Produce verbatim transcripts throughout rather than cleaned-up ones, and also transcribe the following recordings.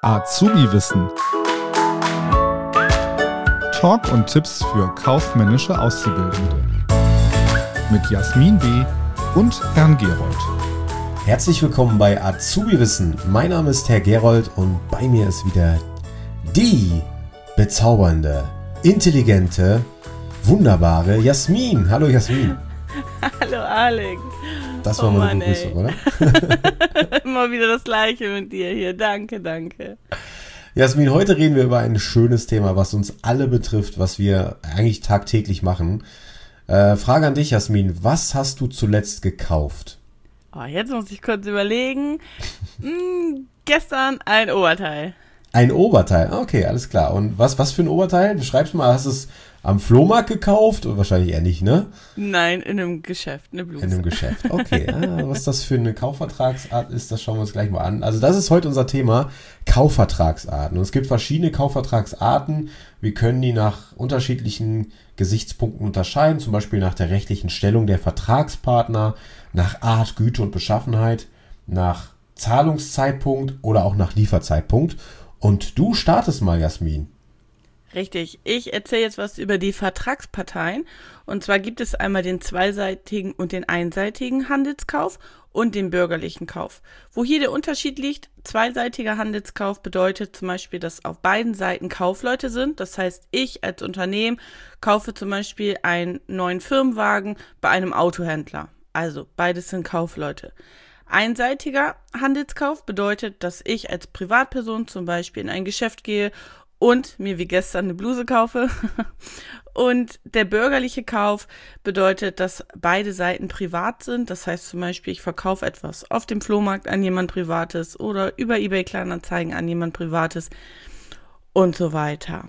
Azubi-Wissen. Talk und Tipps für kaufmännische Auszubildende. Mit Jasmin B. und Herrn Gerold. Herzlich willkommen bei Azubi-Wissen. Mein Name ist Herr Gerold und bei mir ist wieder die bezaubernde, intelligente, wunderbare Jasmin. Hallo Jasmin. Hallo Alex. Das war oh meine Mann, Begrüßung, oder? Immer wieder das Gleiche mit dir hier. Danke, danke. Jasmin, heute reden wir über ein schönes Thema, was uns alle betrifft, was wir eigentlich tagtäglich machen. Äh, Frage an dich, Jasmin. Was hast du zuletzt gekauft? Oh, jetzt muss ich kurz überlegen. Hm, gestern ein Oberteil. Ein Oberteil, okay, alles klar. Und was, was für ein Oberteil? Beschreib's mal, hast du es am Flohmarkt gekauft? Oder wahrscheinlich eher nicht, ne? Nein, in einem Geschäft, eine Bluse. In einem Geschäft, okay. Ah, was das für eine Kaufvertragsart ist, das schauen wir uns gleich mal an. Also das ist heute unser Thema, Kaufvertragsarten. Und es gibt verschiedene Kaufvertragsarten. Wir können die nach unterschiedlichen Gesichtspunkten unterscheiden, zum Beispiel nach der rechtlichen Stellung der Vertragspartner, nach Art, Güte und Beschaffenheit, nach Zahlungszeitpunkt oder auch nach Lieferzeitpunkt. Und du startest mal, Jasmin. Richtig, ich erzähle jetzt was über die Vertragsparteien. Und zwar gibt es einmal den zweiseitigen und den einseitigen Handelskauf und den bürgerlichen Kauf. Wo hier der Unterschied liegt, zweiseitiger Handelskauf bedeutet zum Beispiel, dass auf beiden Seiten Kaufleute sind. Das heißt, ich als Unternehmen kaufe zum Beispiel einen neuen Firmenwagen bei einem Autohändler. Also beides sind Kaufleute. Einseitiger Handelskauf bedeutet, dass ich als Privatperson zum Beispiel in ein Geschäft gehe und mir wie gestern eine Bluse kaufe. Und der bürgerliche Kauf bedeutet, dass beide Seiten privat sind. Das heißt zum Beispiel, ich verkaufe etwas auf dem Flohmarkt an jemand Privates oder über eBay Kleinanzeigen an jemand Privates und so weiter.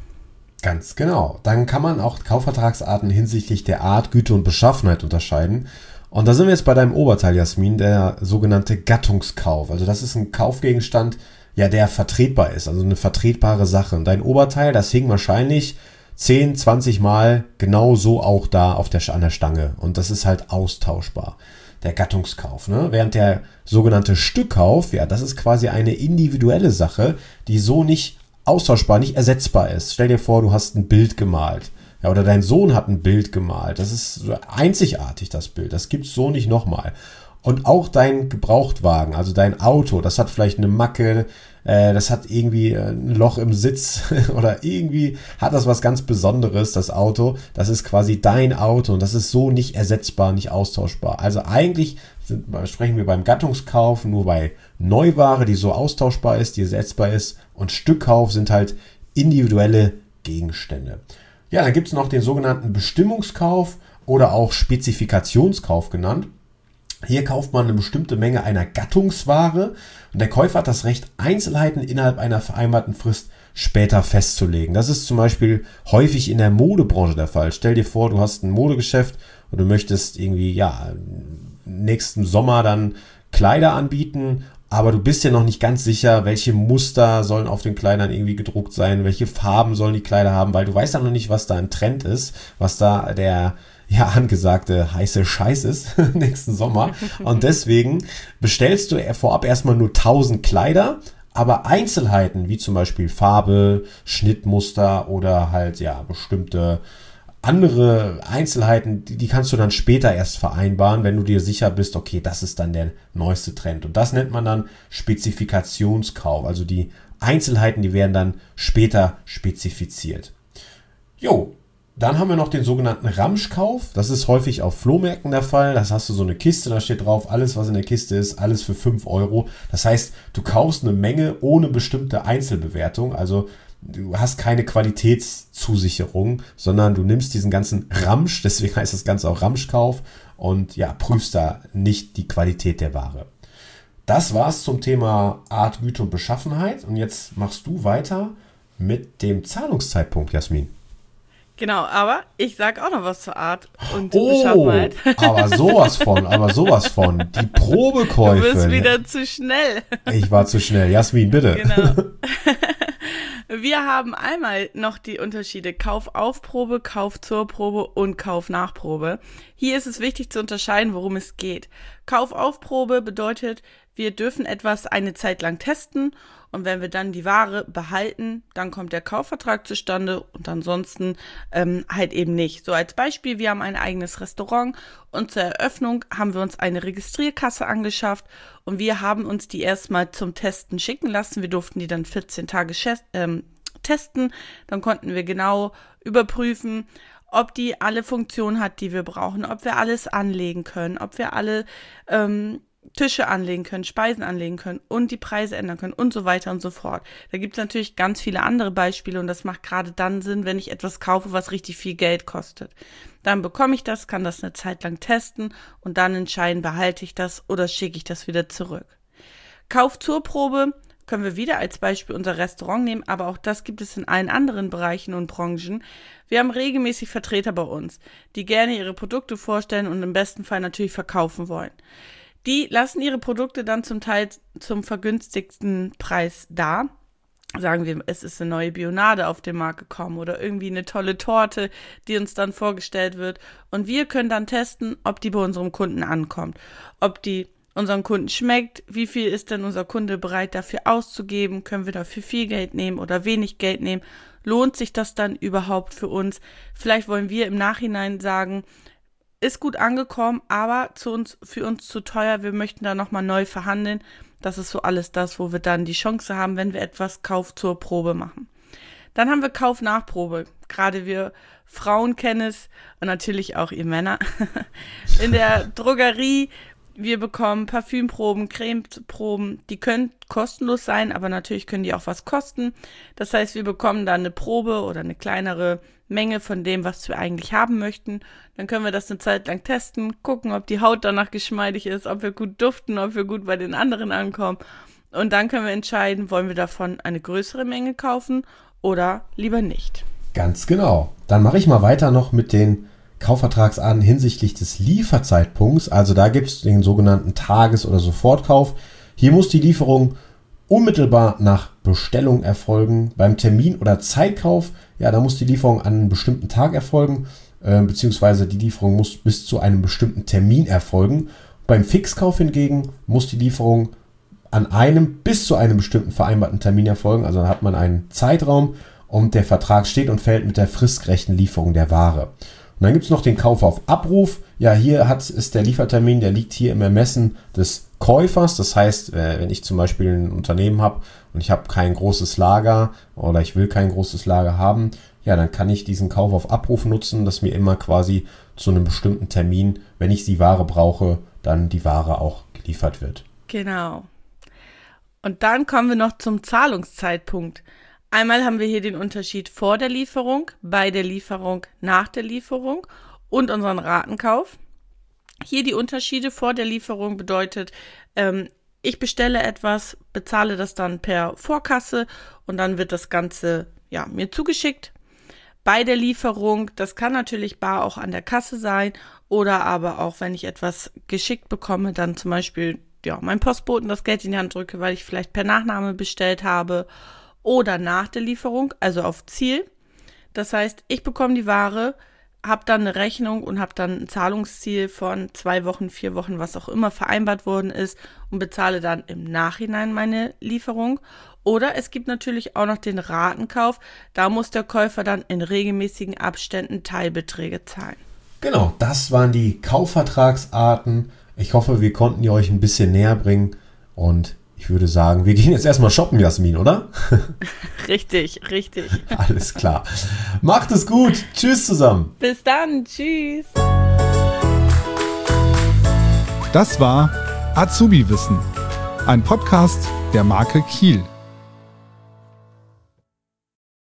Ganz genau. Dann kann man auch Kaufvertragsarten hinsichtlich der Art, Güte und Beschaffenheit unterscheiden. Und da sind wir jetzt bei deinem Oberteil, Jasmin, der sogenannte Gattungskauf. Also das ist ein Kaufgegenstand, ja, der vertretbar ist, also eine vertretbare Sache. Und dein Oberteil, das hing wahrscheinlich zehn, zwanzig Mal genau so auch da auf der, an der Stange. Und das ist halt austauschbar, der Gattungskauf, ne? Während der sogenannte Stückkauf, ja, das ist quasi eine individuelle Sache, die so nicht austauschbar, nicht ersetzbar ist. Stell dir vor, du hast ein Bild gemalt. Ja, oder dein Sohn hat ein Bild gemalt. Das ist so einzigartig, das Bild. Das gibt's so nicht nochmal. Und auch dein Gebrauchtwagen, also dein Auto, das hat vielleicht eine Macke, äh, das hat irgendwie ein Loch im Sitz oder irgendwie hat das was ganz Besonderes, das Auto. Das ist quasi dein Auto und das ist so nicht ersetzbar, nicht austauschbar. Also eigentlich sind, sprechen wir beim Gattungskauf nur bei Neuware, die so austauschbar ist, die ersetzbar ist. Und Stückkauf sind halt individuelle Gegenstände. Ja, dann gibt es noch den sogenannten Bestimmungskauf oder auch Spezifikationskauf genannt. Hier kauft man eine bestimmte Menge einer Gattungsware und der Käufer hat das Recht, Einzelheiten innerhalb einer vereinbarten Frist später festzulegen. Das ist zum Beispiel häufig in der Modebranche der Fall. Stell dir vor, du hast ein Modegeschäft und du möchtest irgendwie, ja, nächsten Sommer dann Kleider anbieten, aber du bist ja noch nicht ganz sicher, welche Muster sollen auf den Kleidern irgendwie gedruckt sein, welche Farben sollen die Kleider haben, weil du weißt ja noch nicht, was da ein Trend ist, was da der ja angesagte heiße Scheiß ist nächsten Sommer. Und deswegen bestellst du vorab erstmal nur tausend Kleider, aber Einzelheiten wie zum Beispiel Farbe, Schnittmuster oder halt ja bestimmte andere Einzelheiten, die, die kannst du dann später erst vereinbaren, wenn du dir sicher bist, okay, das ist dann der neueste Trend. Und das nennt man dann Spezifikationskauf. Also die Einzelheiten, die werden dann später spezifiziert. Jo, dann haben wir noch den sogenannten Ramschkauf. Das ist häufig auf Flohmärkten der Fall. Das hast du so eine Kiste, da steht drauf, alles was in der Kiste ist, alles für fünf Euro. Das heißt, du kaufst eine Menge ohne bestimmte Einzelbewertung. Also du hast keine Qualitätszusicherung, sondern du nimmst diesen ganzen Ramsch, deswegen heißt das Ganze auch Ramschkauf, und ja, prüfst da nicht die Qualität der Ware. Das war's zum Thema Art, Güte und Beschaffenheit. Und jetzt machst du weiter mit dem Zahlungszeitpunkt, Jasmin. Genau, aber ich sag auch noch was zur Art und Oh, Beschaffenheit. aber sowas von, aber sowas von. Die Probekäufe. Du bist wieder zu schnell. Ich war zu schnell. Jasmin, bitte. Genau. Wir haben einmal noch die Unterschiede Kauf auf Probe, Kauf zur Probe und Kauf nach Probe. Hier ist es wichtig zu unterscheiden, worum es geht. Kaufaufprobe bedeutet, wir dürfen etwas eine Zeit lang testen und wenn wir dann die Ware behalten, dann kommt der Kaufvertrag zustande und ansonsten ähm, halt eben nicht. So als Beispiel, wir haben ein eigenes Restaurant und zur Eröffnung haben wir uns eine Registrierkasse angeschafft und wir haben uns die erstmal zum Testen schicken lassen. Wir durften die dann vierzehn Tage ähm, testen, dann konnten wir genau überprüfen, ob die alle Funktionen hat, die wir brauchen, ob wir alles anlegen können, ob wir alle ähm, Tische anlegen können, Speisen anlegen können und die Preise ändern können und so weiter und so fort. Da gibt es natürlich ganz viele andere Beispiele und das macht gerade dann Sinn, wenn ich etwas kaufe, was richtig viel Geld kostet. Dann bekomme ich das, kann das eine Zeit lang testen und dann entscheiden, behalte ich das oder schicke ich das wieder zurück. Kauf zur Probe können wir wieder als Beispiel unser Restaurant nehmen, aber auch das gibt es in allen anderen Bereichen und Branchen. Wir haben regelmäßig Vertreter bei uns, die gerne ihre Produkte vorstellen und im besten Fall natürlich verkaufen wollen. Die lassen ihre Produkte dann zum Teil zum vergünstigsten Preis da. Sagen wir, es ist eine neue Bionade auf den Markt gekommen oder irgendwie eine tolle Torte, die uns dann vorgestellt wird. Und wir können dann testen, ob die bei unserem Kunden ankommt, ob die unseren Kunden schmeckt, wie viel ist denn unser Kunde bereit dafür auszugeben, können wir dafür viel Geld nehmen oder wenig Geld nehmen, lohnt sich das dann überhaupt für uns? Vielleicht wollen wir im Nachhinein sagen, ist gut angekommen, aber zu uns, für uns zu teuer, wir möchten da nochmal neu verhandeln. Das ist so alles das, wo wir dann die Chance haben, wenn wir etwas Kauf zur Probe machen. Dann haben wir Kauf-Nachprobe. Gerade wir Frauen kennen es und natürlich auch ihr Männer. In der Drogerie, wir bekommen Parfümproben, Cremeproben, die können kostenlos sein, aber natürlich können die auch was kosten. Das heißt, wir bekommen dann eine Probe oder eine kleinere Menge von dem, was wir eigentlich haben möchten. Dann können wir das eine Zeit lang testen, gucken, ob die Haut danach geschmeidig ist, ob wir gut duften, ob wir gut bei den anderen ankommen. Und dann können wir entscheiden, wollen wir davon eine größere Menge kaufen oder lieber nicht. Ganz genau. Dann mache ich mal weiter noch mit den Kaufvertragsarten hinsichtlich des Lieferzeitpunkts. Also da gibt es den sogenannten Tages- oder Sofortkauf. Hier muss die Lieferung unmittelbar nach Bestellung erfolgen. Beim Termin- oder Zeitkauf, ja, da muss die Lieferung an einem bestimmten Tag erfolgen, äh, beziehungsweise die Lieferung muss bis zu einem bestimmten Termin erfolgen. Beim Fixkauf hingegen muss die Lieferung an einem bis zu einem bestimmten vereinbarten Termin erfolgen. Also dann hat man einen Zeitraum und der Vertrag steht und fällt mit der fristgerechten Lieferung der Ware. Und dann gibt es noch den Kauf auf Abruf. Ja, hier hat, ist der Liefertermin, der liegt hier im Ermessen des Käufers. Das heißt, wenn ich zum Beispiel ein Unternehmen habe und ich habe kein großes Lager oder ich will kein großes Lager haben, ja, dann kann ich diesen Kauf auf Abruf nutzen, dass mir immer quasi zu einem bestimmten Termin, wenn ich die Ware brauche, dann die Ware auch geliefert wird. Genau. Und dann kommen wir noch zum Zahlungszeitpunkt. Einmal haben wir hier den Unterschied vor der Lieferung, bei der Lieferung, nach der Lieferung und unseren Ratenkauf. Hier die Unterschiede vor der Lieferung bedeutet, ähm, ich bestelle etwas, bezahle das dann per Vorkasse und dann wird das Ganze ja, mir zugeschickt. Bei der Lieferung, das kann natürlich bar auch an der Kasse sein oder aber auch, wenn ich etwas geschickt bekomme, dann zum Beispiel ja, meinem Postboten das Geld in die Hand drücke, weil ich vielleicht per Nachname bestellt habe. Oder nach der Lieferung, also auf Ziel. Das heißt, ich bekomme die Ware, habe dann eine Rechnung und habe dann ein Zahlungsziel von zwei Wochen, vier Wochen, was auch immer vereinbart worden ist und bezahle dann im Nachhinein meine Lieferung. Oder es gibt natürlich auch noch den Ratenkauf. Da muss der Käufer dann in regelmäßigen Abständen Teilbeträge zahlen. Genau, das waren die Kaufvertragsarten. Ich hoffe, wir konnten die euch ein bisschen näher bringen und ich würde sagen, wir gehen jetzt erstmal shoppen, Jasmin, oder? Richtig, richtig. Alles klar. Macht es gut. Tschüss zusammen. Bis dann. Tschüss. Das war Azubi Wissen, ein Podcast der Marke Kiel.